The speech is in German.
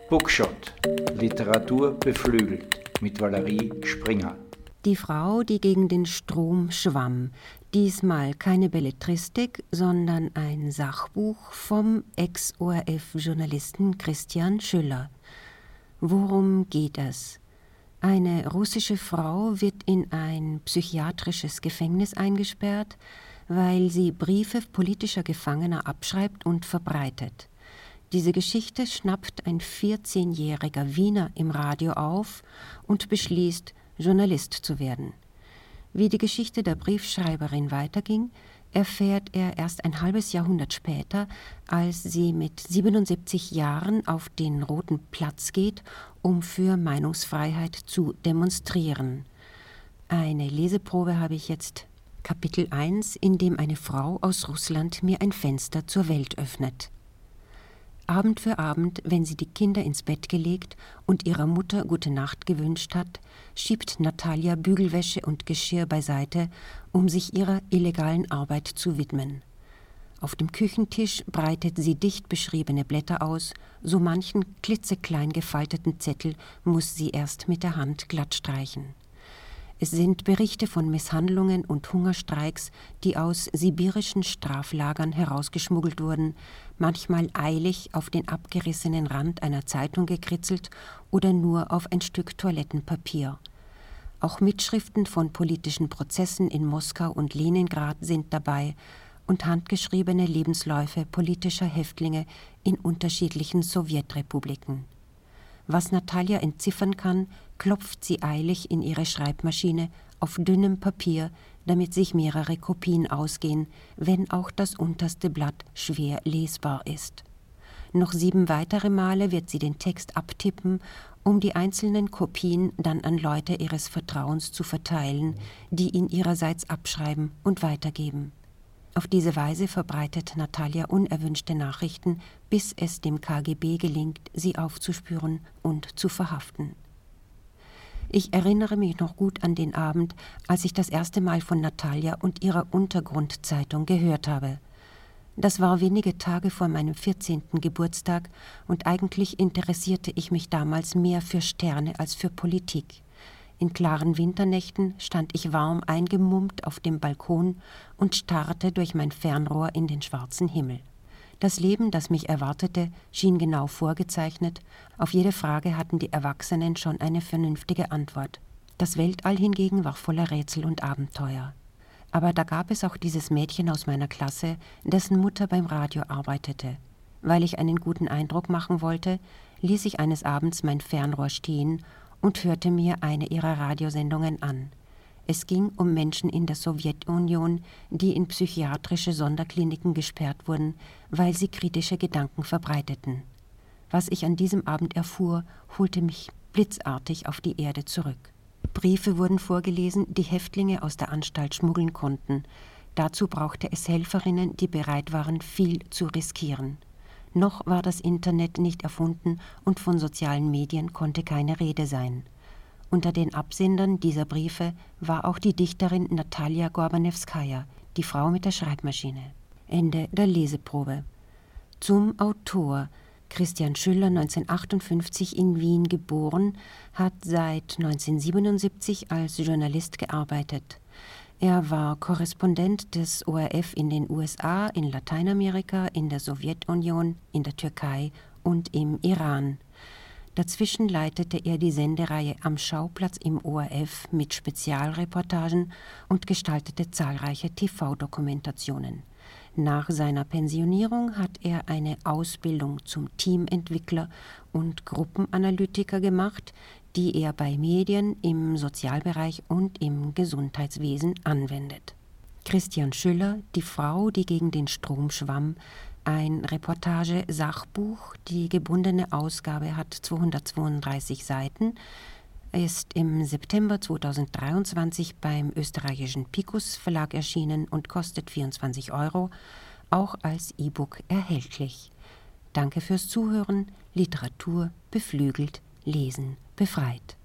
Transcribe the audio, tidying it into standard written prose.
Bookshot. Literatur beflügelt mit Valerie Springer. Die Frau, die gegen den Strom schwamm. Diesmal keine Belletristik, sondern ein Sachbuch vom Ex-ORF-Journalisten Christian Schüller. Worum geht es? Eine russische Frau wird in ein psychiatrisches Gefängnis eingesperrt, weil sie Briefe politischer Gefangener abschreibt und verbreitet. Diese Geschichte schnappt ein 14-jähriger Wiener im Radio auf und beschließt, Journalist zu werden. Wie die Geschichte der Briefschreiberin weiterging, erfährt er erst ein halbes Jahrhundert später, als sie mit 77 Jahren auf den Roten Platz geht, um für Meinungsfreiheit zu demonstrieren. Eine Leseprobe habe ich jetzt. Kapitel 1, in dem eine Frau aus Russland mir ein Fenster zur Welt öffnet. Abend für Abend, wenn sie die Kinder ins Bett gelegt und ihrer Mutter gute Nacht gewünscht hat, schiebt Natalia Bügelwäsche und Geschirr beiseite, um sich ihrer illegalen Arbeit zu widmen. Auf dem Küchentisch breitet sie dicht beschriebene Blätter aus, so manchen klitzeklein gefalteten Zettel muss sie erst mit der Hand glatt streichen. Es sind Berichte von Misshandlungen und Hungerstreiks, die aus sibirischen Straflagern herausgeschmuggelt wurden, manchmal eilig auf den abgerissenen Rand einer Zeitung gekritzelt oder nur auf ein Stück Toilettenpapier. Auch Mitschriften von politischen Prozessen in Moskau und Leningrad sind dabei und handgeschriebene Lebensläufe politischer Häftlinge in unterschiedlichen Sowjetrepubliken. Was Natalia entziffern kann, klopft sie eilig in ihre Schreibmaschine auf dünnem Papier, damit sich mehrere Kopien ausgehen, wenn auch das unterste Blatt schwer lesbar ist. Noch 7 weitere Male wird sie den Text abtippen, um die einzelnen Kopien dann an Leute ihres Vertrauens zu verteilen, die ihn ihrerseits abschreiben und weitergeben. Auf diese Weise verbreitet Natalia unerwünschte Nachrichten, bis es dem KGB gelingt, sie aufzuspüren und zu verhaften. Ich erinnere mich noch gut an den Abend, als ich das erste Mal von Natalia und ihrer Untergrundzeitung gehört habe. Das war wenige Tage vor meinem 14. Geburtstag und eigentlich interessierte ich mich damals mehr für Sterne als für Politik. In klaren Winternächten stand ich warm eingemummt auf dem Balkon und starrte durch mein Fernrohr in den schwarzen Himmel. Das Leben, das mich erwartete, schien genau vorgezeichnet. Auf jede Frage hatten die Erwachsenen schon eine vernünftige Antwort. Das Weltall hingegen war voller Rätsel und Abenteuer. Aber da gab es auch dieses Mädchen aus meiner Klasse, dessen Mutter beim Radio arbeitete. Weil ich einen guten Eindruck machen wollte, ließ ich eines Abends mein Fernrohr stehen und hörte mir eine ihrer Radiosendungen an. Es ging um Menschen in der Sowjetunion, die in psychiatrische Sonderkliniken gesperrt wurden, weil sie kritische Gedanken verbreiteten. Was ich an diesem Abend erfuhr, holte mich blitzartig auf die Erde zurück. Briefe wurden vorgelesen, die Häftlinge aus der Anstalt schmuggeln konnten. Dazu brauchte es Helferinnen, die bereit waren, viel zu riskieren. Noch war das Internet nicht erfunden und von sozialen Medien konnte keine Rede sein. Unter den Absendern dieser Briefe war auch die Dichterin Natalia Gorbanewskaja, die Frau mit der Schreibmaschine. Ende der Leseprobe. Zum Autor. Christian Schüller, 1958 in Wien geboren, hat seit 1977 als Journalist gearbeitet. Er war Korrespondent des ORF in den USA, in Lateinamerika, in der Sowjetunion, in der Türkei und im Iran. Dazwischen leitete er die Sendereihe Am Schauplatz im ORF mit Spezialreportagen und gestaltete zahlreiche TV-Dokumentationen. Nach seiner Pensionierung hat er eine Ausbildung zum Teamentwickler und Gruppenanalytiker gemacht, die er bei Medien, im Sozialbereich und im Gesundheitswesen anwendet. Christian Schüller, die Frau, die gegen den Strom schwamm, ein Reportage-Sachbuch. Die gebundene Ausgabe hat 232 Seiten, ist im September 2023 beim österreichischen Picus Verlag erschienen und kostet 24 €, auch als E-Book erhältlich. Danke fürs Zuhören. Literatur beflügelt, Lesen befreit.